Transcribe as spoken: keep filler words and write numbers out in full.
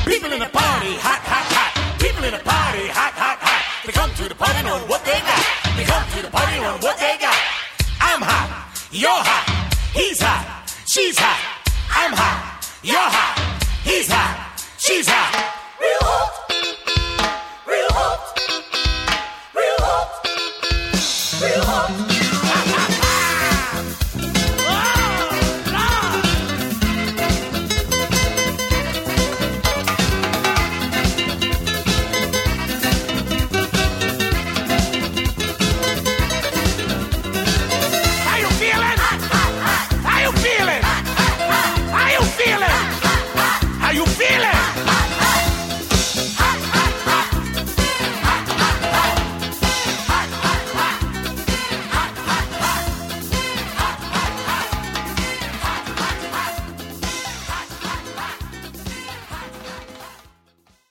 People in the party, hot, hot, hot. People in the party, hot, hot, hot. They come to the party knowing what they got. They come to the party knowing what they got. I'm hot, you're hot, he's hot, she's hot. I'm hot, you're hot, he's hot, she's hot.